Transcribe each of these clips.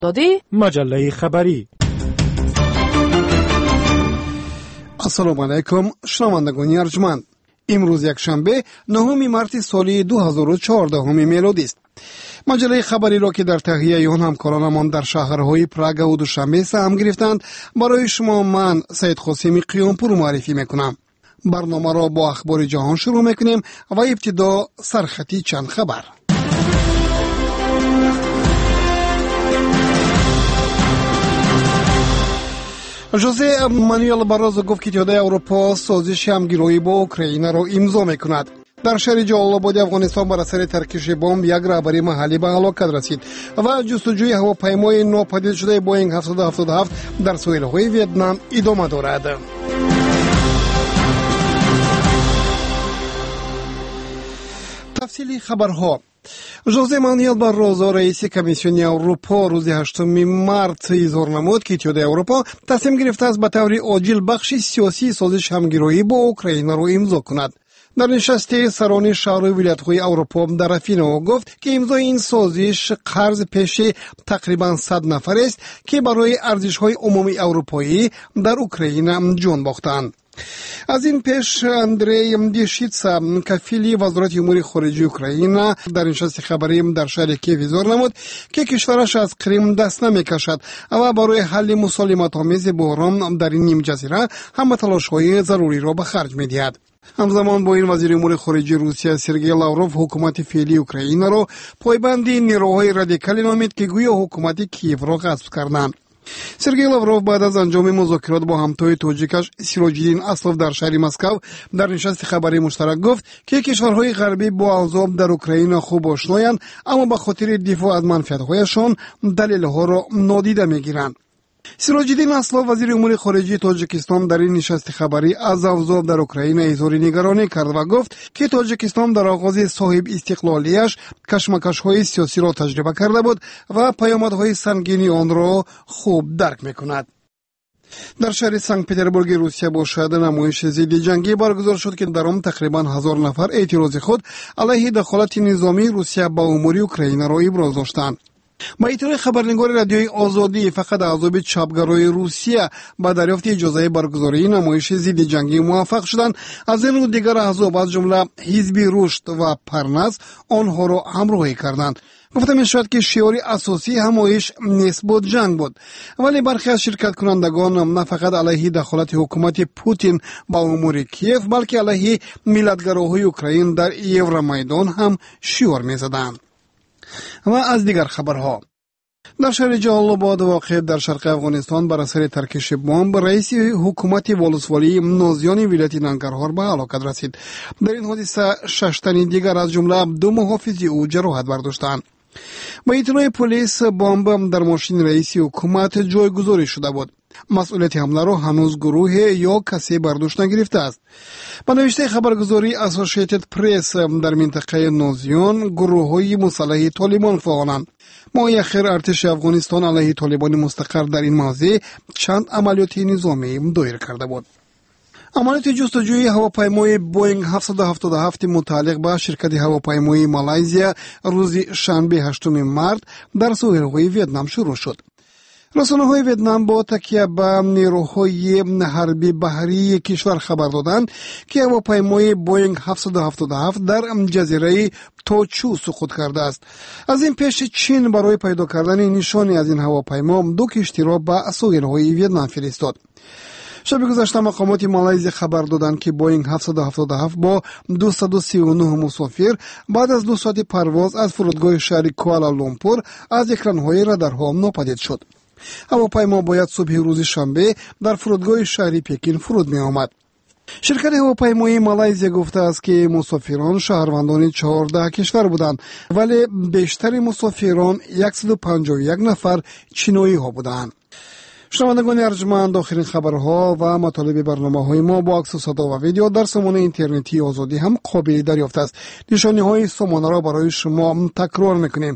دادی مجله خبری. السلام علیکم شنوندگان ارجمند. امروز یک شنبه 9 مارس سال 2014 میلادی است. مجله خبری را که در تهیه آن همکارانمان در شهرهای پراگ و دوشنبه سهم گرفتند برای شما من سید قاسمی قیامپور معرفی میکنم. برنامه را با اخبار جهان شروع میکنیم و ابتدا سرخطی چند خبر. ژوزه مانوئل باروزو گفت که اتحادیه اروپا سازش همگرایی با اوکراین را امضا میکند. در شهر جلال‌آباد افغانستان بر اثر ترکش بمب یک رهبر محلی به هلاکت رسید و جستجوی هواپیمای ناپدید شده بوئینگ 777 در ساحل‌های ویتنام ادامه دارد. تفصیل خبرها. ژوزه مانوئل باروزو رئیس کمیسیون اروپا روز 8 مارس اظهار نمود که اتحادیه اروپا تصمیم گرفته است به طور عاجل بخش سیاسی سازش همگرایی با اوکراین را امضا کند. در نشست سران شورای ولایت‌های اروپا در افینا گفت که امضای این سازش قرض پیش تقریبا 100 نفر است که برای ارزش‌های عمومی اروپایی در اوکراین جان باختند. از این پیش اندری دیشیتسا کفیل وزارت امور خارجه اوکراین در نشست خبری در شهر کیف اظهار نمود که کشورش از کریم دست نمیکشد و برای حل مسالمت‌آمیز بحران در این نیم جزیره همه تلاش‌های ضروری را به خرج می‌دهد. همزمان با این وزیر امور خارجه روسیه سرگئی لاوروف حکومت فعلی اوکراین را پایبند نیروهای رادیکال نامید که گویا حکومت کیف را غصب کردند. سرگئی لاوروف بعد از انجام مذاکرات با همتای تاجیکش سیراج‌الدین اسلوف در شهر مسکو در نشست خبری مشترک گفت که کشورهای غربی با اوضاع در اوکراین خوب آشنایند اما به خاطر دفاع از منفعت‌هایشان دلایل‌ها را نادیده می‌گیرند. سیراج‌الدین اسلوف وزیر امور خارجه تاجیکستان در این نشست خبری از اوضاع در اوکراین اظهار نگرانی کرد و گفت که تاجیکستان در آغاز صاحب استقلالیش کشمکش‌های سیاسی را تجربه کرده بود و پیامدهای سنگین آن را خوب درک می‌کند. در شهر سنت پترزبورگ روسیه با شاهد نمایش ضد جنگی برگزار شد که در آن تقریبا 1000 نفر اعتراض خود علیه دخالت نظامی روسیه با امور اوکراین را ابراز داشتند. با اطلاع خبرنگار رادیوی آزادی فقط اعضای چپگرای روسیه با دریافت اجازه برگزاری نمایش ضد جنگی موفق شدند. از این رو دیگر احزاب از جمله حزب رشد و پرنس آنها را همراهی کردند. گفته می شود که شعار اساسی همایش نسبت جنگ بود، ولی برخی از شرکت کنندگان نه فقط علیه دخالت حکومت پوتین با امور کیف بلکه علیه ملتگراهای اوکراین در یورومیدان هم شعار می زدند. و از دیگر خبرها. در شهر جلال‌آباد واقع در شرق افغانستان بر اثر ترکش بمب رئیس حکومت ولسوالی نازیان ولایت ننگرهار به هلاکت رسید. در این حادثه 6 تن دیگر از جمله 2 محافظ او جراحت برداشتند. با اطلاع پلیس بمب در ماشین رئیس حکومت جایگذاری شده بود. مسئولیت حمله را هنوز گروه یا کسی برداشت نگرفته است. با نوشته خبرگزاری اسوسییتد پرس در منطقه نازیان گروه‌های مسلح طالبان فعالند. ماه اخیر ارتش افغانستان علیه طالبان مستقر در این موضع چند عملیات نظامی دایر کرده بود. عملیات جستجوی هواپیمای بوئینگ 777 متعلق به شرکت هواپیمایی مالایزیا روز شنبه 8 مارس در ساحل‌های ویتنام شروع شد. رسانه‌های ویتنام با تکیه به نیروهای حربی بحری کشور خبر دادند که هواپیمای بوئینگ 777 در جزیره توچو سقوط کرده است. از این پیش چین برای پیدا کردن نشانی از این هواپیما 2 کشتی را به ساحل‌های ویتنام فرستاد. شب گذشته مقامات مالایزیا خبر دادند که بوئینگ 777 با 239 مسافر بعد از 2 ساعت پرواز از فرودگاه شهر کوالالامپور از اکران‌های رادارها ناپدید شد. هواپیما باید صبح روز شنبه در فرودگاه شهری پکین فرود می آمد. شرکت هواپیمایی مالایزیا گفته است که مسافران شهروندان 14 کشور بودند ولی بیشتر مسافران 151 نفر چینایی ها بودند. شنوندگان ارجمند، آخرین خبرها و مطالب برنامه‌های ما با عکس و صدا و ویدیو در سامانه اینترنتی آزادی هم قابل دریافت است. نشانه‌های سامانه را برای شما تکرار می‌کنیم: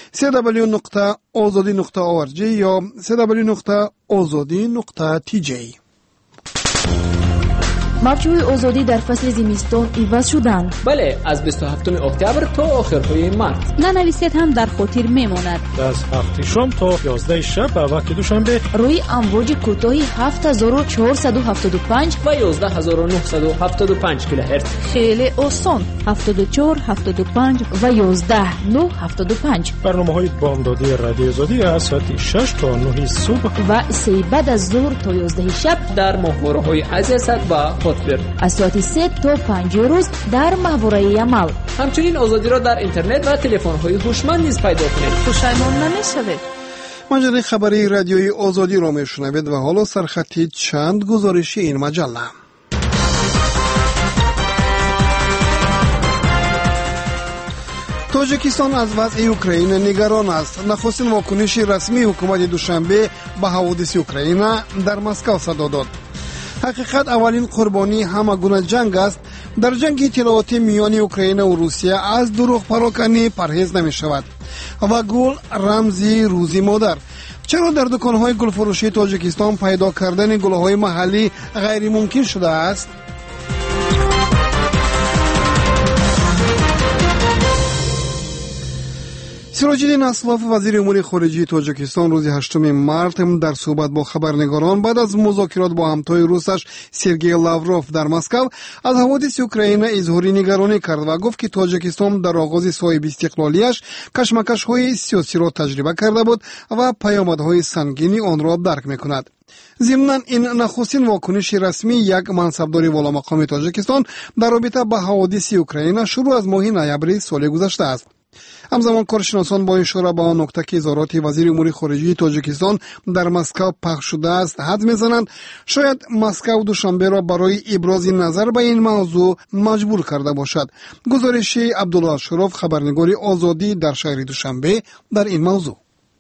www.azadi.org یا www.azadi.tj. мавҷҳои озодӣ дар фасли зимистон иваз шуданд. бале, аз 27 октябр то охирҳои март. нанависед ҳам дар хотир мемонад. аз 7 шом то 11 шаб ба вақти душанбе рӯи амвоҷи кӯтоҳи 7475 ва 11975 килоҳерц. хеле осон. 74 75 ва 11975. барномаҳои бомдодии радиои озодӣ аз соати 6 то 9 субҳ ва сеи баъд аз зуҳр то 11 шаб дар моҳвораҳои азиясад ва хотбир. аз соати 3 то 5 рӯз дар маҳвораи амал. ҳамчунин озодиро дар интернет ва телефонҳои ҳушманд низ пайдо кунед. пушаймон намешавед. маҷаллаи хабарии радиои озодиро мешунавед ва ҳоло сархати чанд гузориши ин маҷалла. тоҷикистон аз вазъи Украина нигарон аст. нахустин вокуниши расмии ҳукумати душанбе ба ҳаводиси Украина дар Москав садо дод. ҳақиқат аввалин қурбонии ҳама гуна ҷанг аст. дар ҷанги иттилоотӣ миёни Украина ва Русия аз дурӯғпароканӣ парҳез намешавад ва гул рамзи рӯзи модар. чаро дар дуконҳои гулфурӯшии Тоҷикистон пайдо кардани гулҳои маҳаллӣ ғайримумкин шудааст? сироҷиддин Аслов, вазири умури хориҷии Тоҷикистон, рӯзи 8 март дар суҳбат бо хабарнигорон баъд аз музокирот бо ҳамтои русаш Сергей Лавров дар Москав аз ҳаводиси Украина изҳори нигаронӣ кард ва гуфт, ки Тоҷикистон дар оғози соҳиби истиқлолияш кашмакашҳои сиёсиро таҷриба карда буд ва паёмадҳои сангини онро дарк мекунад. зимнан ин нахустин вокуниши расмии як мансабдори воломақоми Тоҷикистон дар робита ба ҳаводиси Украина шурӯъ аз моҳи ноябри соли гузашта аст. ҳамзамон коршиносон бо ишора ба он нукта, ки изҳороти вазири умури хориҷии Тоҷикистон дар Москав пахш шудааст, ҳад мезананд шояд Москав Душанберо барои ибрози назар ба ин мавзӯъ маҷбур карда бошад. гузориши Абдулло Ашуров, хабарнигори Озодӣ дар шаҳри Душанбе дар ин мавзӯъ.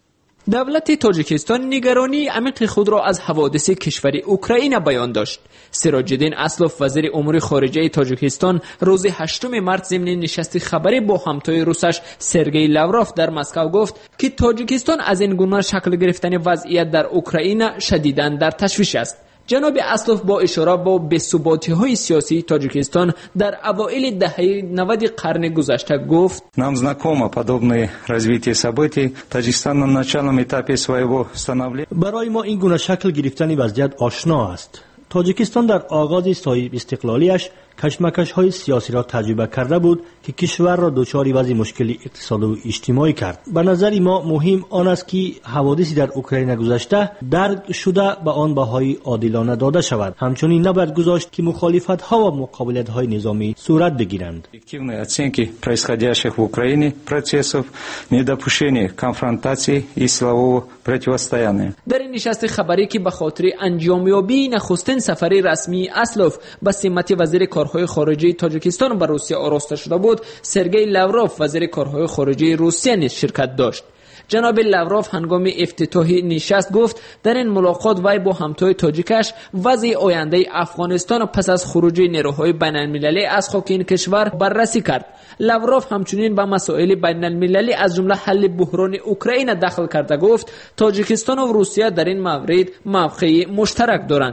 давлати Тоҷикистон нигаронии амиқи худро аз ҳаводиси кишвари Украина баён дошт. Сироҷиддин Аслов, вазири умури хориҷаи Тоҷикистон, рӯзи 8 март зимни нишасти хабарӣ бо ҳамтои русаш Сергей Лавров дар Москав гуфт, ки Тоҷикистон аз ин гуна шакл гирифтани вазъият дар Украина шадидан дар ташвиш аст. ҷаноби Аслов бо ишора бо бесуботиҳои сиёсии Тоҷикистон дар авоилидаҳаи 90 қарни гузашта гуфт: нам знакомо подобное развитие событий. Таҷикистон на начальном этапе своего становления. барои мо ин гуна шакл гирифтани вазъият ошно аст. тоҷикистон дар оғози соҳиб истиқлолияш кашмакашҳои сиёсиро таҷриба карда буд, ки кишварро дучори вазъи мушкили иқтисодиву иҷтимоӣ кард. ба назари мо муҳим он аст, ки ҳаводиси дар Украина гузашта дарк шуда ба он баҳои одилона дода шавад. ҳамчунин набояд гузошт, ки мухолифатҳо ва муқобилатҳои низомӣ сурат бигиранд. Объективные оценки происходящих в Украине процессов, недопущение конфронтации и силового противостояния. дар ин нишасти хабарӣ, ки ба хотири анҷомёбии нахустин сафари расмии Аслов ба симати вазири корҳои хориҷии Тоҷикистон ба Русия ороста шуда буд, Сергей Лавров, вазири корҳои хориҷии Русия низ ширкат дошт. ҷаноби Лавров ҳангоми ифтитоҳи нишаст гуфт, дар ин мулоқот вай бо ҳамтои тоҷикаш вазъи ояндаи Афғонистон пас аз хуруҷи нерӯҳои байналмилалӣ аз хоки ин кишвар баррасӣ кард. Лавров ҳамчунин ба масоили байналмилалӣ аз ҷумла ҳалли буҳрони Украина дахл карда гуфт, Тоҷикистону Русия дар ин маврид мавқеи муштарак доранд.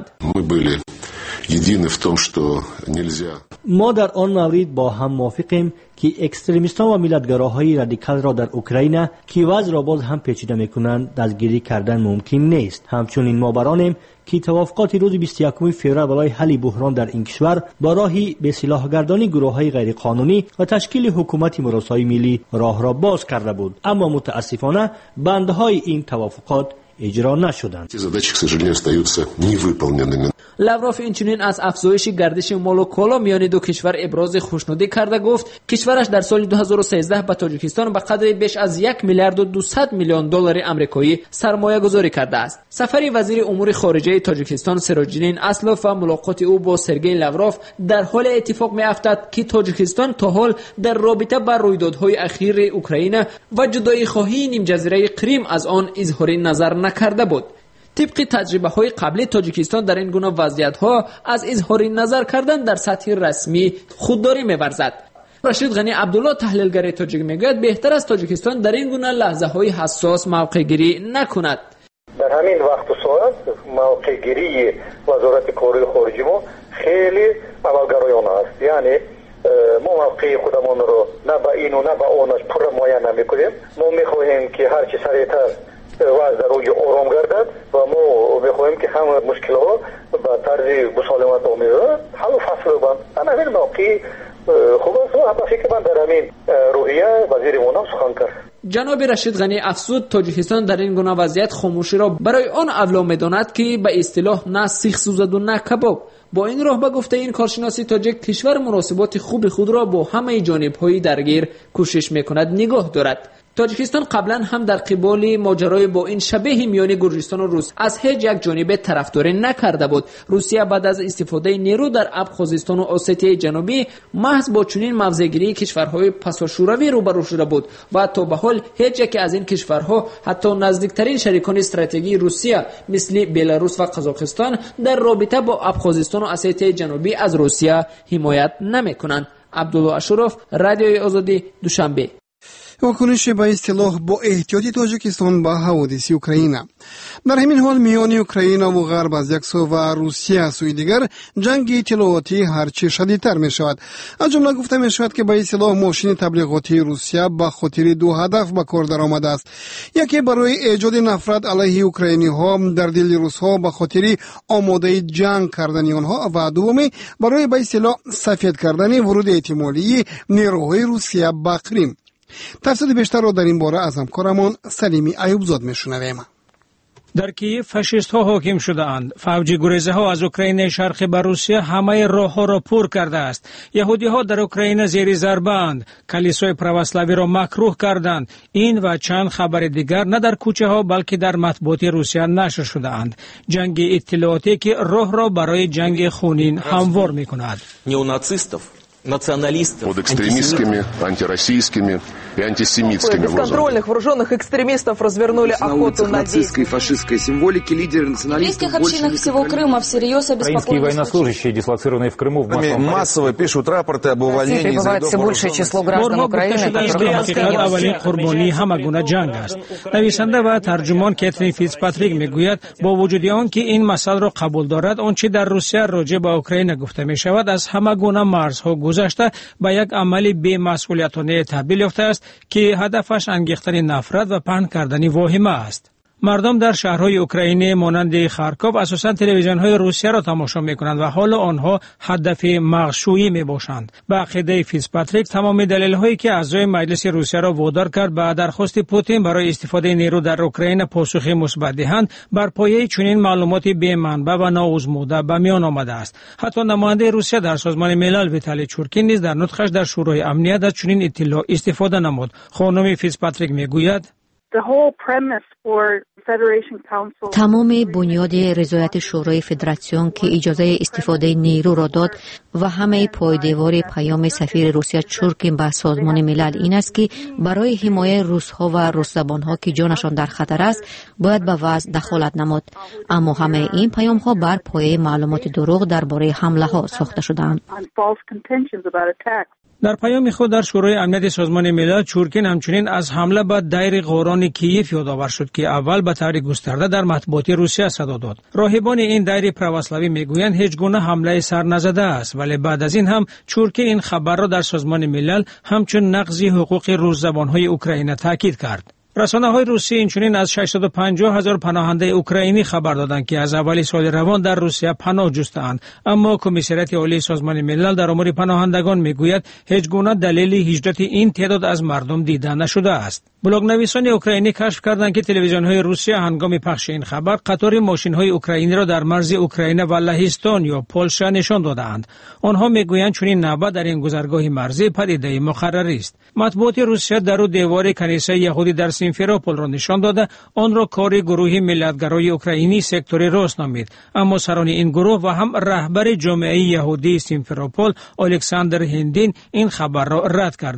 едины в том, что нельзя. ما در آن مورد با هم موافقیم که اکستریمیستان و ملتگراهای رادیکال را در اوکراین که وضع را باز هم پیچیده میکنند دستگیری کردن ممکن نیست. همچنین ما برانیم که توافقات روز 21 فوریه برای حل بحران در این کشور با راهی به سلاحگردانی گروه‌های غیرقانونی و تشکیل حکومت مراسای ملی راه را باز کرده بود، اما متاسفانه بندهای این توافقات اجرا نشدند. لوروف اینچنین از افزایش گردش مال و کالا میان دو کشور ابراز خوشنودی کرده گفت کشورش در سال 2013 به تاجیکستان به قدر بیش از 1 میلیارد و 200 میلیون دلار آمریکایی سرمایه گذاری کرده است. سفر وزیر امور خارجه تاجیکستان سیراجدین اسلوف و ملاقات او با سرگئی لاوروف در حال اتفاق میافتد که تاجیکستان تا حال در رابطه با رویدادهای اخیر اوکراین و جدایی خواهی نیم جزیره کریم از آن اظهار نظر نکرده بود. طبق تجربه های قبلی تاجیکستان در این گونه وضعیت ها از اظهار نظر کردن در سطح رسمی خودداری می‌ورزد. رشید غنی عبدالله تحلیلگر تاجیک میگوید بهتر است تاجیکستان در این گونه لحظه های حساس موقع گیری نکند. در در همین وقت و ساعت موقع گیری وزارت کار خارجی ما خیلی عملگرایانه است. یعنی ما موقع خودمان رو نه به این و نه به آنش پر معاینه نمیکنیم. ما میخواهیم که هر چه سریعتر وضع در روی آرام گردد و ما میخواهیم که همه مشکلات به طرز مسالمت آمیز حل و فصل بند. همین موقع خوب است و فکر من در همین روحیه وزیرمون هم سخن کرد. جناب رشید غنی افزود تاجیکستان در این گونه وضعیت خاموشی را برای آن اولا می‌داند که به اصطلاح نه سیخ سوزد و نه کباب. با این راه به گفته این کارشناسی تاجیک کشور مناسبات خوب خود را با همه جانب‌های درگیر کوشش می‌کند نگاه دارد. تاجیکستان قبلا هم در قبال ماجرای با این شبیه میان گرجستان و روس از هیچ یک جانب طرفداری نکرده بود. روسیه بعد از استفاده نیرو در ابخازستان و اسیای جنوبی محض با چنین موضع‌گیری کشورهای پساشوروی روبرو شده بود و تا به حال هیچ یک از این کشورها حتی نزدیکترین شریکان استراتژیکی روسیه مثل بلاروس و قزاقستان در رابطه با ابخازستان و اسیای جنوبی از روسیه حمایت نمی‌کنند. عبدالله اشرف، رادیوی آزادی، دوشنبه. واکنش به اصطلاح با احتیاطی تاجیکستان به حوادث اوکراین. در همین حال میان اوکراین و غرب از یک سو و روسیه از سوی دیگر جنگ اطلاعاتی هرچه شدیدتر می شود. از جمله گفته می شود که به اصطلاح ماشین تبلیغاتی روسیه به خاطر دو هدف به کار درآمده است. یکی برای ایجاد نفرت علیه اوکراینی ها در دل روس ها به خاطر آماده جنگ کردن آنها و دومی برای به اصطلاح سفید کردن ورود احتمالی نیروهای روسیه به کریم. تفصیل بیشتر را در این باره از همکارمان سلیمی ایوبزاد میشنویم. در کیف فاشیست ها حاکم شده اند. فوج گریزه ها از اوکراین شرقی به روسیه همه راه ها را پر کرده است. یهودی ها در اوکراین زیر ضربه اند. کلیسای پروسلاوی را مکروه کردند. این و چند خبر دیگر نه در کوچه ها بلکه در مطبوعات روسیه نشر شده اند. جنگ اطلاعاتی که راه را برای جنگ خونین هموار می کند. Под экстремистскими, антироссийскими и антисемитскими лозунгами. Бесконтрольных вооруженных экстремистов развернули охоту на нацистской и фашистской символики лидеры националистов. В еврейских общинах всего Крыма всерьез обеспокоены. Украинские военнослужащие, дислоцированные в Крыму, в массовом массово пишут рапорты об увольнении. Прибывает все большее число граждан Украины, قربانی همه گونه جنگ است. نویسنده و ترجمان کاترین فیتزپاتریک میگوید با وجود آن که این مسئله را قبول دارد آنچه در روسیه راجع به اوکراین گفته می شود از همه گونه مرزها گذشته به یک عمل بی‌مسئولیتانه تبدیل یافته است که هدفش انگیختن نفرت و پهن کردن واهمه است. مردم در شهرهای اوکراینی مانند خارکوف اساساً تلویزیون‌های روسیه را تماشا می‌کنند و حالا آنها هدف مغشویی می‌باشند. به عقیده فیتزپاتریک تمام دلایلی که اعضای مجلس روسیه را وادار کرد به درخواست پوتین برای استفاده نیرو در اوکراین پاسخ مثبت دهند بر پایه چنین معلومات بی‌منبع و ناآزموده به میان آمده است. حتی نماینده روسیه در سازمان ملل ویتالی چورکین نیز در نطقش در شورای امنیت از چنین اطلاع استفاده نمود. خانم فیتزپاتریک می‌گوید تمام بنیاد رضایت شورای فدراسیون که اجازه استفاده نیرو را داد و همه پایدیوار پیام سفیر روسیه چورکین به سازمان ملل این است که برای حمایت روس‌ها و روس زبان‌ها که جانشان در خطر است باید به وضع دخالت نمود. اما همه این پیام‌ها بر پایه معلومات دروغ درباره حمله‌ها ساخته شده‌اند. در پیام خود در شورای امنیت سازمان ملل چورکین همچنین از حمله به دایر غوران کیف یادآور شد که اول به طور گسترده در مطبوعات روسیه صدا داد. راهبان این دایر پروسلاوی میگویند هیچ گونه حمله سر نزده است ولی بعد از این هم چورکین این خبر را در سازمان ملل همچون نقض حقوق روس زبان‌های اوکراین تاکید کرد. رسانه‌های روسی اینچنین از 650,000 پناهنده اوکراینی خبر دادند که از اول سال روان در روسیه پناه جسته‌اند، اما کمیسریت عالی سازمان ملل در امور پناهندگان میگوید هیچ گونه دلیل هجرت این تعداد از مردم دیده نشده است. بلاگ‌نویسان اوکراینی کشف کردند که تلویزیون‌های روسیه هنگام پخش این خبر قطار ماشین‌های اوکراینی را در مرز اوکراین و لهستان یا پولشا نشان دادند. آنها میگویند چنین نوبت در این گذرگاه مرزی پدیده مقرری است. مطبوعات روسیه در رو دیوار کنیسه یهودی در سیمفروپول را نشان داده آن را کار گروه ملیتگرای اوکراینی سکتور روس نامید، اما سران این گروه و هم رهبر جامعه یهودی سیمفروپول الکساندر هندین این خبر را رد کردند.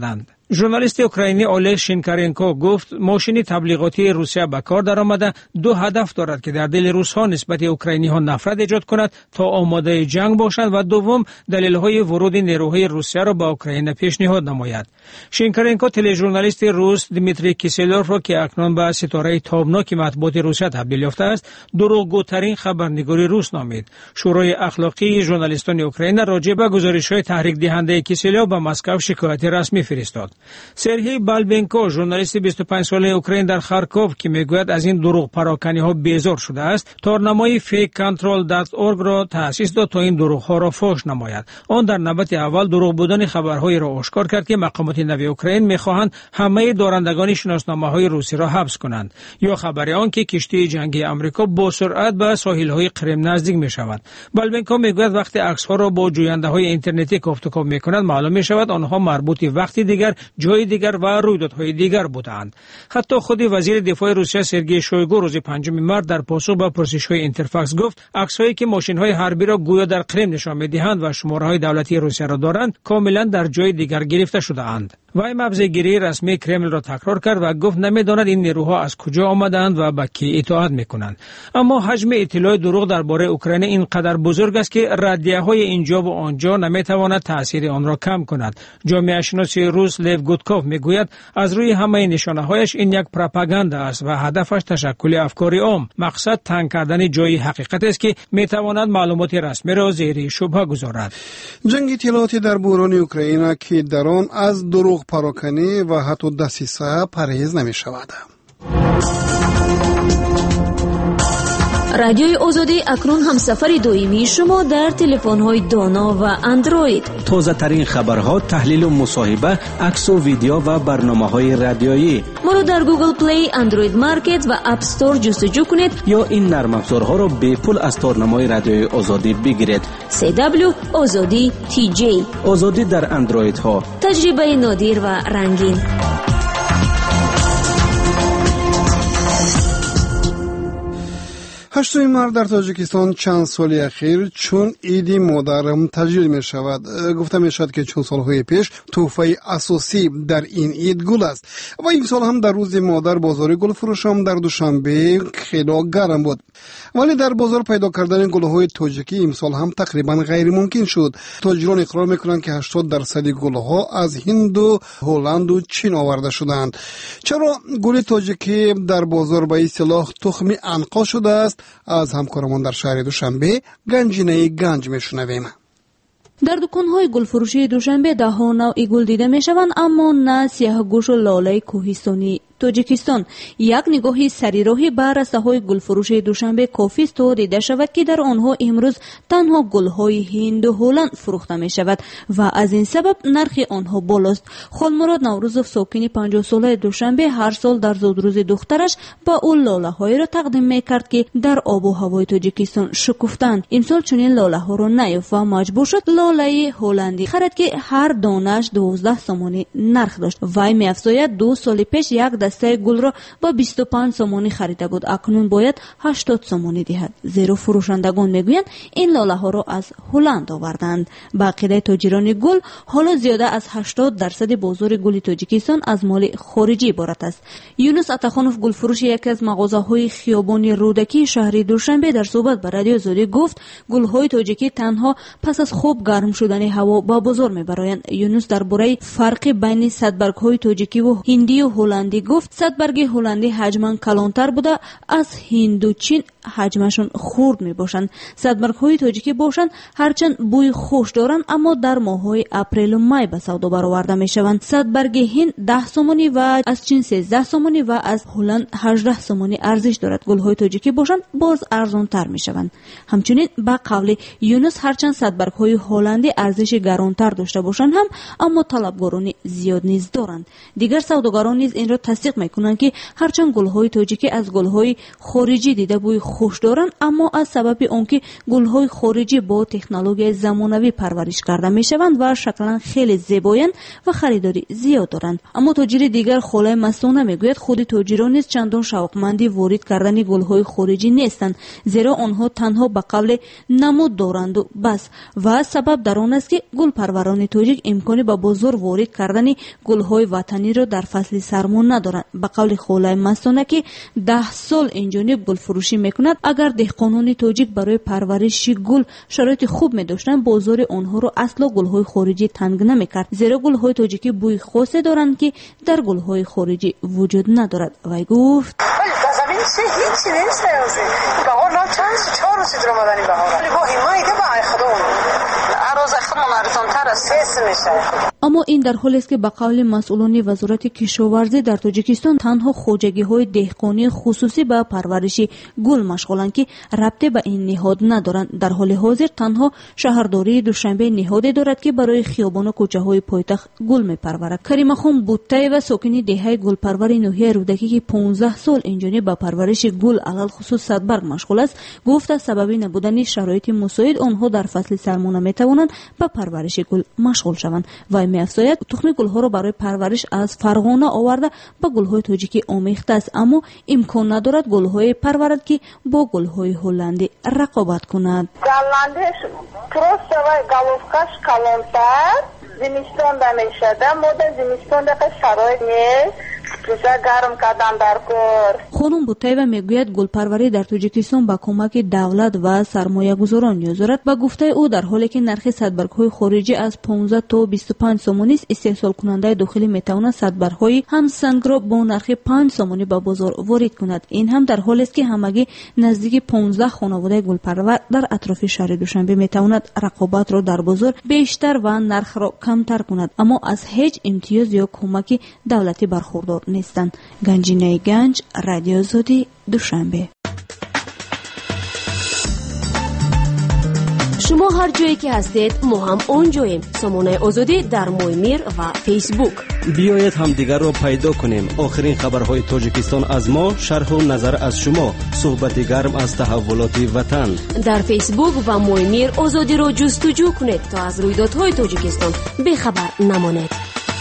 ژورنالیست اوکراینی اولگ شینکارنکو گفت ماشین تبلیغاتی روسیه به کار درآمده دو هدف دارد که در دل روس‌ها نسبت اوکراینی‌ها نفرت ایجاد کند تا آماده جنگ باشند و دوم دلایل ورود نیروهای روسیه را به اوکراین پیشنهاد نماید. شینکارنکو تلژورنالیست روس دمیتری کیسلوف را که اکنون به ستاره تابناک مطبوعات روسیه تبدیل یافته است دروغگوترین خبرنگار روس نامید. شورای اخلاقی ژورنالیستان اوکراین راجع به گزارش‌های تحریک دهنده کیسلوف به مسکو شکایت رسمی فرستاد. سرهی بالبنکو ژورنالیست 25 ساله اوکراین در خارکوف که میگوید از این دروغ پراکنی‌ها بیزار شده است تارنمای fakecontrol.org را تأسیس داد تا این دروغ‌ها را فاش نماید. آن در نوبت اول دروغ بودن خبرهای را آشکار کرد که مقامات نوی اوکراین می‌خواهند همه دارندگان شناسنامه‌های روسی را حبس کنند یا خبر آن که کشتی جنگی آمریکا با سرعت به ساحل‌های کرم نزدیک می‌شود. بالبنکو میگوید وقتی عکس‌ها را با جوینده‌های اینترنتی کوفتکوب می‌کنند معلوم می‌شود آنها مربوط وقتی دیگر جای دیگر و رویدادهای دیگر بودند. حتی خود وزیر دفاع روسیه سرگئی شویگو روز 5 مارس در پاسخ به پرسش‌های اینترفاکس گفت عکس‌هایی که ماشین‌های حربی را گویا در کرم نشان می‌دهند و شماره‌های دولتی روسیه را دارند کاملا در جای دیگر گرفته شده‌اند. وی مبزگیری رسمی کرمل را تکرار کرد و گفت نمی‌داند این نیروها از کجا آمدند و به کی اطاعت می‌کنند. اما حجم اطلاع دروغ درباره اوکراین اینقدر بزرگ است که ردیه‌های اینجا و آنجا نمی‌تواند تأثیر آن را کم کند. جامعه شناس روس لیو گودکوف میگوید از روی همه نشانه‌هایش این یک پروپاگاندا است و هدفش تشکل افکار عام. مقصد تنگ کردن جای حقیقت است که می‌تواند معلومات رسمی را زیر شبهه گذارد. جنگ اطلاعاتی در بحران اوکراین که در آن از دروغ پراکنی و حتی دسیسه پرهیز نمی‌شود. رادیوی آزادی اکنون هم سفر دائمی شما در تلفن‌های دانا و اندروید. تازه ترین خبرها، تحلیل و مصاحبه، عکس و ویدیو و برنامه‌های رادیویی. ما رو در گوگل پلی، اندروید مارکت و اپ استور جستجو کنید یا این نرم افزارها را به پول از تارنمای رادیوی آزادی بگیرید. CW آزادی TJ. آزادی در اندروید ها. تجربه نادر و رنگین. 8 مارس در تاجیکستان چند سال اخیر چون عید مادرم تجلیل می شود. گفته می شود که چند سالهای پیش تحفه اساسی در این عید گل است و این سال هم در روز مادر بازار گل فروش هم در دوشنبه خیلی گرم بود، ولی در بازار پیدا کردن گل‌های تاجیکی امسال هم تقریبا غیر ممکن شد. تاجران اقرار میکنند که 80% گل‌ها از هند و هلند و چین آورده شدند. چرا گل تاجیکی در بازار به اصطلاح تخم عنقا شده است؟ از همکارمان در شهر دوشنبه گنجینه گنج میشنویم. در دکان‌های گلفروشی دوشنبه ده‌ها نوع گل دیده می‌شوند، اما نه سیاه‌گوش و لاله کوهستانی تاجیکستان. یک نگاهی سریراهی به رسته‌های گلفروشی دوشنبه کافی است تا دیده شود که در آنها امروز تنها گل‌های هند و هلند فروخته می‌شود و از این سبب نرخ آنها بالاست. خالمراد نوروزوف ساکن 50 ساله دوشنبه هر سال در زادروز دخترش با او لاله‌هایی را تقدیم می‌کرد که در آب و هوای تاجیکستان شکفتند. امسال چنین لاله‌ها را نیافت و مجبور شد لاله هلندی خرید که هر دانه‌اش 12 سومانی نرخ داشت. وی می‌افزاید 2 سال پیش یک دسته گل را با 25 سومانی خریده بود، اکنون باید 80 سومانی دهد، زیرا فروشندگان میگویند این لاله ها را از هلند آوردند. با عقیده تاجران گل حالا زیاده از 80% بازار گل تاجیکستان از مال خارجی عبارت است. یونس عطاخانوف گلفروش یکی از مغازه‌های خیابانی رودکی شهر دوشنبه در صحبت با رادیو آزادی گفت گل‌های تاجیکی تنها پس از خوب گرم شدن هوا با بازار میبرایند. یونس درباره فرق بین صدبرگ‌های تاجیکی و هندی و هلندی گفت صدبرگ هلندی حجما کلانتر بوده، از هند و چین حجمشون خرد می باشند. صدبرگ‌های تاجیکی باشند هرچند بوی خوش دارند، اما در ماه‌های اپریل و می به سودا برآورده می شوند. صدبرگ هند 10 سومانی و از چین 13 سومانی و از هلند 18 سومانی ارزش دارد. گل‌های تاجیکی باشند باز ارزان‌تر می شوند. همچنین با قول یونس هرچند صدبرگ‌های هلندی ارزش گرانتر داشته باشند هم اما طلبگاران زیاد نیز دارند. دیگر سوداگران نیز این را تصدیق تصدیق میکنند که هرچند گل‌های تاجیکی از گل‌های خارجی دیده بوی خوش دارند، اما از سبب آنکه گل‌های خارجی با تکنولوژی زمانوی پرورش کرده میشوند و شکلاً خیلی زیبایند و خریداری زیاد دارند. اما تاجر دیگر خالای مستانه میگوید خود تاجران نیز چندان شوقمندی وارد کردن گل‌های خارجی نیستند، زیرا آنها تنها به قبل نمود دارند و بس، و سبب در آن است که گل پروران تاجیک امکانی به بازار وارد کردن گل‌های وطنی را در فصل سرما ندارند. به قول خالای مستانه که 10 سال اینجانب گل فروشی میکند، اگر دهقانان تاجیک برای پرورش گل شرایط خوب می‌داشتند، بازار آنها را اصلا گل‌های خارجی تنگ نمی‌کرد، زیرا گل‌های تاجیکی بوی خاصی دارند که در گل‌های خارجی وجود ندارد. وی گفت هیچی نیست بهار نه چند 4 روز درآمدنی بهار با حمایت با خودمون عروض خودمون ارزان‌تر است میشه. اما این در حالی است که به قول مسئولان وزارت کشاورزی در تاجیکستان تنها خوجگی‌های دهقانی خصوصی به پرورش گل مشغولند که ربطی به این نهاد ندارند. در حال حاضر تنها شهرداری دوشنبه نهادی دارد که برای خیابان و کوچه‌های پایتخت گل می‌پرورد. کریمه خان بوتای و ساکن دهه گلپرور نوحه رودکی که 15 سال اینجانی به پرورش گل علل خصوص صدبرگ مشغول است، گفت از سبب نبودن شرایط مساعد آنها در فصل سرما نمی‌توانند به پرورش گل مشغول شوند. و می‌افزاید تخم گل‌ها را برای پرورش از فرغانه آورده به گل‌های تاجیکی آمیخته است، اما امکان ندارد گل‌های پرورد که با گل‌های هلندی رقابت کند. گلندش پروسه و گلوفکش کلانتر زمستان نمی‌شده، مدت زمستان دقیق شرایط نیست گرم کردن در کار. خانم بوتایوا میگوید گلپروری در تاجیکستان با کمک دولت و سرمایه گذاران نیاز دارد. با گفته او در حالی که نرخ صدبرگ‌های خارجی از 15 تا 25 سومانی است، استحصال کننده داخلی میتواند صدبرگ‌های هم سنگ را با نرخ 5 سومانی به بازار وارد کند. این هم در حالی است که همگی نزدیک 15 خانواده گلپرور در اطراف شهر دوشنبه میتواند رقابت را در بازار بیشتر و نرخ را کمتر کند، اما از هیچ امتیاز یا کمک دولتی برخوردار نیستند. گنجینه گنج، رادیو آزادی، دوشنبه. شما هر جایی که هستید ما هم اونجاییم. سامانه آزادی در مویمیر و فیسبوک. بیایید همدیگر را پیدا کنیم. آخرین خبرهای تاجیکستان از ما، شرح و نظر از شما، صحبت گرم از تحولات وطن. در فیسبوک و مویمیر آزادی را جستجو کنید تا از رویدادهای تاجیکستان بی‌خبر نمانید.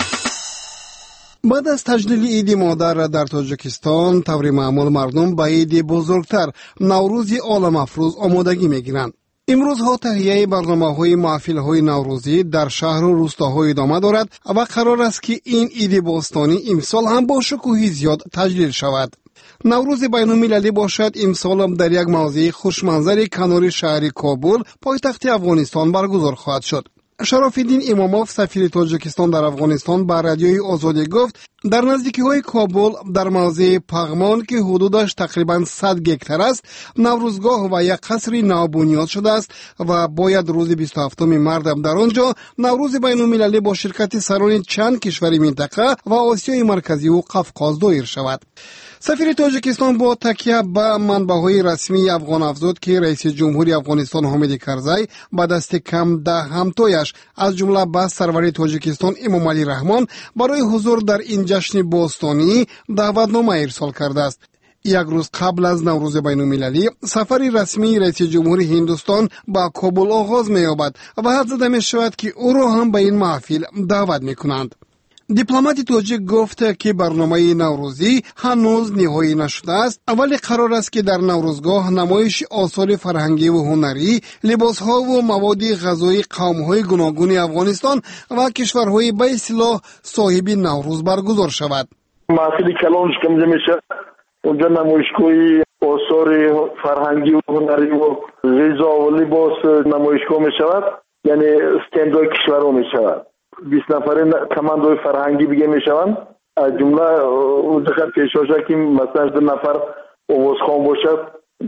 بعد از تجلیل عید مادر در تاجیکستان، طور معمول مردم به عید بزرگتر نوروز عالم افروز آمادگی میگیرند. امروزها تهیه برنامه‌های محفل‌های نوروزی در شهر و روستاها ادامه دارد و قرار است که این عید باستانی امسال هم با شکوهی زیاد تجلیل شود. نوروز بین‌المللی باشد امسال در یک موضع خوشمنظر کنار شهر کابل، پایتخت افغانستان برگزار خواهد شد. شراف‌الدین اماموف، سفیر تاجیکستان در افغانستان، به رادیوی آزادی گفت در نزدیکی‌های کابل در موضع پغمان که حدودش تقریباً 100 گکتار است، نوروزگاه و یک قصر نو بنیاد شده است و باید روز 27 مردم در آنجا نوروز بین‌المللی با شرکت سران چند کشور منطقه و آسیای مرکزی و قفقاز دایر شود. سفیر تاجیکستان با تکیه به منبع‌های رسمی افغان افزود که رئیس جمهوری افغانستان حامد کرزی با دست کم 10 همتایش از جمله به سرور تاجیکستان امام علی رحمان برای حضور در این جشن باستانی دعوتنامه ارسال کرده است. یک روز قبل از نوروز بین‌المللی سفر رسمی رئیس جمهوری هندوستان با کابل آغاز می‌یابد و حد زده می‌شود که او را هم به این محفل دعوت می‌کنند. دیپلمات تاجیک گفت که برنامه نوروزی هنوز نهایی نشده است، ولی قرار است که در نوروزگاه نمایش آثار فرهنگی و هنری، لباسها و مواد غذایی قوم‌های گوناگون افغانستان و کشورهای به اصطلاح صاحب نوروز برگزار شود. محفل کلانش که میشه اونجا نمایشگاه آثار فرهنگی و هنری و غذا و لباس نمایشگاه میشود، یعنی استندای کشورها میشود. 20 نفره کماندوی فرهنگی بگه میشوند، از جمله دقیق پیشاشه که مثلا 2 نفر آوازخوان باشد،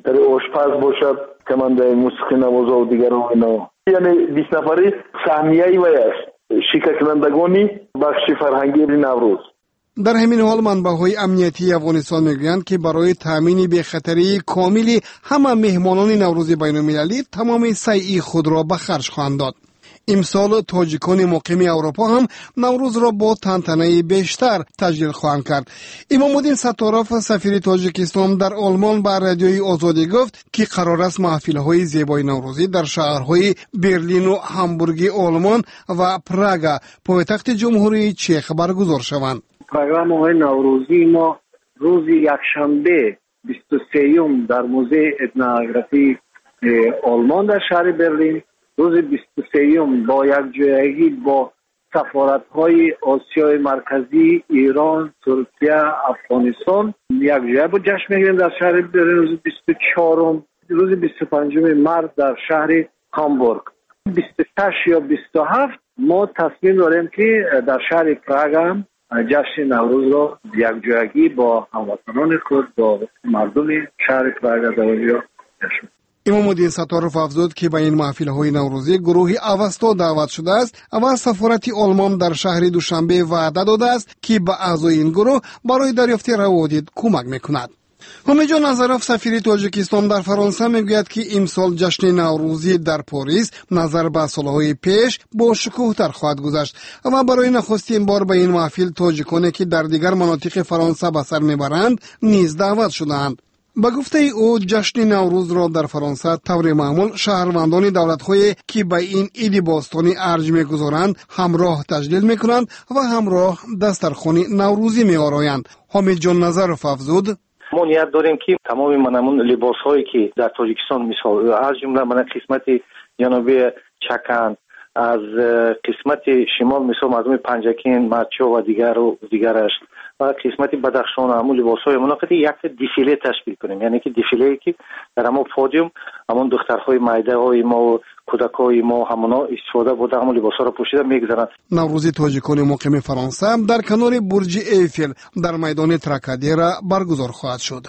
آشپز باشد، کماندوی موسیقی نواز و دیگر اینا، یعنی 20 نفره سهمیه‌ای و است شرکت کنندگانی بخش فرهنگی نوروز. در همین حال منبع‌های امنیتی افغانستان میگویند که برای تامین بی‌خطری کامل همه مهمانان نوروز بین‌المللی تمام سعی خود را به خرج خواهند داد. امسال تاجیکان مقیم اروپا هم نوروز را با تنتنه بیشتر تجلیل خواهند کرد. امامالدین ستاروف سفیر تاجیکستان در آلمان به رادیوی آزادی گفت که قرار است محفل‌های زیبای نوروزی در شهرهای برلین و همبورگ آلمان و پراگ پایتخت جمهوری چک برگزار شوند. پروگرام‌های نوروزی ما روز یکشنبه 23 در موزه اتنوگرافی آلمان در شهر برلین، روز 23 با یکجایی با سفارت‌های آسیای مرکزی، ایران، ترکیه، افغانستان یکجایی با جشن می‌گیریم در شهر برلین. روز 24 روز 25 مارس در شهر هامبورگ. 26 یا 27 ما تصمیم داریم که در شهر پراگ هم جشن نوروز را یکجایی با هموطنان خود با مردم شهر پراگ داریم. امامالدین ستاروف افزود که به این محفل‌های نوروزی گروهی اوستا دعوت شده است و سفارت آلمان در شهر دوشنبه وعده داده است که به اعضای این گروه برای دریافت روادید کمک می‌کند. حمیدجان نظروف سفیر تاجیکستان در فرانسه میگوید که امسال جشن نوروزی در پاریس نظر به سالهای پیش با شکوه‌تر خواهد گذشت و برای نخستین بار به این محفل تاجیکانی که در دیگر مناطق فرانسه به سر میبرند نیز دعوت شدند. با گفته او جشن نوروز را در فرانسه طور معمول شهروندان دولت‌های که به این عید باستانی ارج می‌گذارند همراه تجلیل می‌کنند و همراه دسترخوان نوروزی می‌آرایند. حمیدجان نظروف افزود ما نیت داریم که تمام منمون لباس‌هایی که در تاجیکستان مثال از جمله من قسمت جنوبی چکن، از قسمت شمال مثل مردم پنجکین، مچو و دیگرش و قسمت بدخشان همون لباس‌های مناقضی یک دیفیله تشکیل کنیم، یعنی که دیفیله‌ای که در همون پودیوم همون دخترهای مایده‌های ما و کودکای ما همونا استفاده بوده همون لباس‌ها رو پوشیده می‌گذارند. نوروزی تاجیکان مقیم فرانسه در کنار برج ایفل در میدان تراکادیرا برگزار خواهد شد.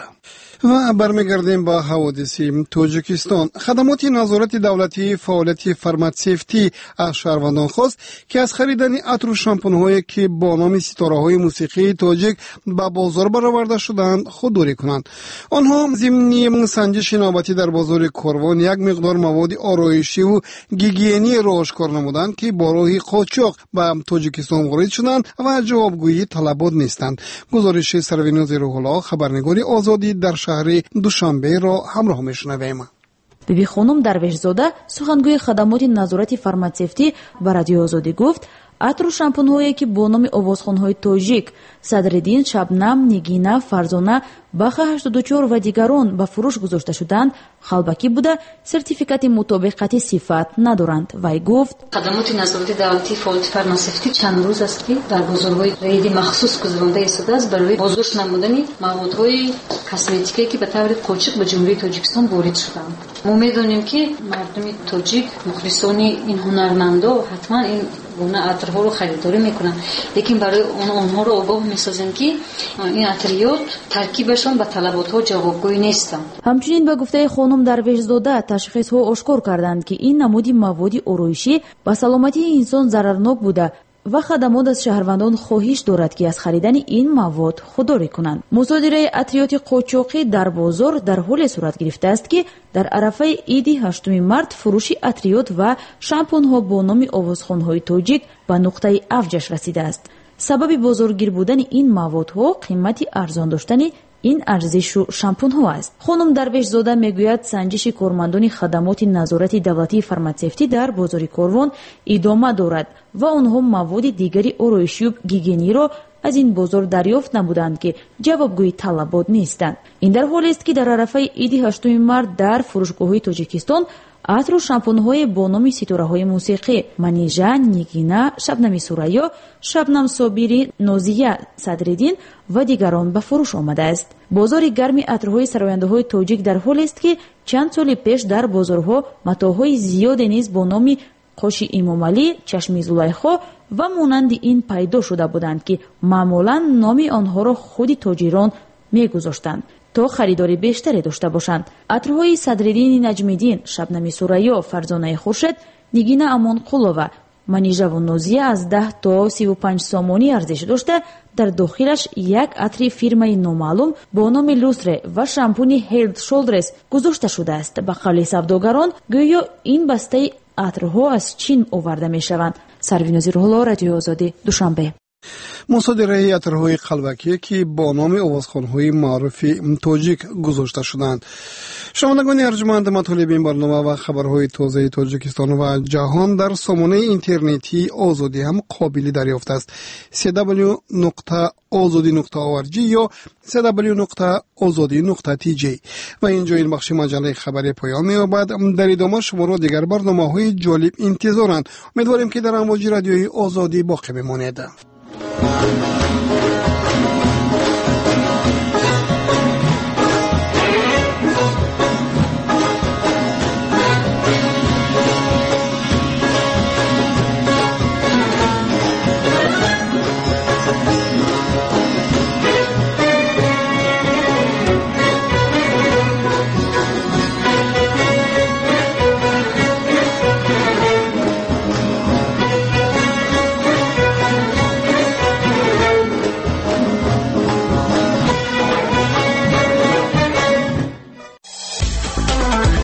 و برمیگردیم با حوادث تاجیکستان. خدمات نظارت دولتی فعالیت فارماسیفتی از شهروندان خواست که از خریدن عطر و شامپون‌هایی که با نام ستاره‌های موسیقی تاجیک به بازار برآورده شدند خودداری کنند. آنها ضمن سنجش نوبتی در بازار کروان یک مقدار مواد آرایشی و گیگینی را آشکار نمودند که با راه قاچاق به تاجیکستان وارد شدند و جوابگویی طلبات نیستند. گزارش سروناز روح‌الله خبرنگاری آزادی در شهر دوشنبه را همراه میشنویم. بیبی خانم درویشزاده سخنگوی خدمات نظارت فارماسیفتی به رادیو آزادی گفت عطر و شامپون‌هایی که با نام آوازخوان‌های تاجیک، صدرالدین، شبنم، نگینا، فرزانه، بخ 84 و دیگران به فروش گذاشته شدند خلبکی بوده، سرتیفیکات مطابقت صفت ندارند. وی گفت خدمات نظارت دولتی فعالیت فارماسیفتی چند روز است که در بازارهای رید مخصوص گذرانده شده است برای بازار نمودن موادهای کسمتیکی که به طور قاچاق به جمهوری تاجیکستان وارد شدند. ما می‌دانیم که مردم تاجیک مخلصان این هنرمندا حتما این گونه عطرها رو خریداری میکنن، لیکن برای اونها رو آگاه میسازیم که این عطریات ترکیبشون به طلبات‌ها جوابگوی نیستند. همچنین به گفته خانم درویشزاده تشخیص‌ها آشکار کردند که این نمود مواد آرایشی به سلامتی انسان ضررناک بوده و خدمات از شهروندان خواهش دارد که از خریدن این مواد خودداری کنند. مصادره عطریات قاچاقی در بازار در حال صورت گرفته است که در عرفه عید 8 مارس فروش عطریات و شامپون‌ها با نام آوازخوان‌های تاجیک به نقطه اوجش رسیده است. سبب بازارگیر بودن این موادها قیمت ارزان داشتن این ارزش شامپون ها است. خانم درویشزاده میگوید سنجش کارمندان خدمات نظارت دولتی فارماسیفتی در بازار کاروان ادامه دارد و آنها مواد دیگری آرایشی و گیگینی را از این بازار دریافت نمودند که جوابگوی طلبات نیستند. این در حالی است که در عرفه عید 8 مارس در فروشگاه‌های تاجیکستان عطر و شامپون‌های با نام ستاره‌های موسیقی منیژه، نگینا، شبنم سوریا، شبنم صابری، نازیه، صدرالدین و دیگران به فروش آمده است. بازار گرم عطرهای سراینده‌های تاجیک در حالی است که چند سال پیش در بازارها متاعهای زیادی نیز با نام قوش امام علی، چشم زلیخا و مانند این پیدا شده بودند که معمولاً نام آنها را خود تاجران می‌گذاشتند تا خریداری بیشتری داشته باشند. عطرهای صدرالدین نجمیدین، شبنم سوریا، فرزانه خورشید، نگینا امانقلووا، منیژه و نازیه از 10 تا 35 سامانی ارزش داشته در داخلش یک عطر فیرمای نامعلوم با نام لوسره و شامپونی هیلد شولدرز گذاشته شده است. به قول سوداگران گویا این بسته عطرها از چین آورده می شوند. سروینازی روح‌الله، رادیو آزادی، دوشنبه. مصادره عطرهای قلبکی که با نام آوازخوان‌های معروف تاجیک گذاشته شدند. شنوندگان ارجمند، مطالب این برنامه و خبرهای تازه تاجیکستان و جهان در سامانه اینترنتی آزادی هم قابل دریافت است. www.azadi.org یا www.azadi.tj. و اینجا این بخش مجله خبری پایان می‌یابد. در ادامه شما را دیگر برنامه‌های جالب انتظارند. امیدواریم که در امواج رادیوی آزادی باقی بمانید.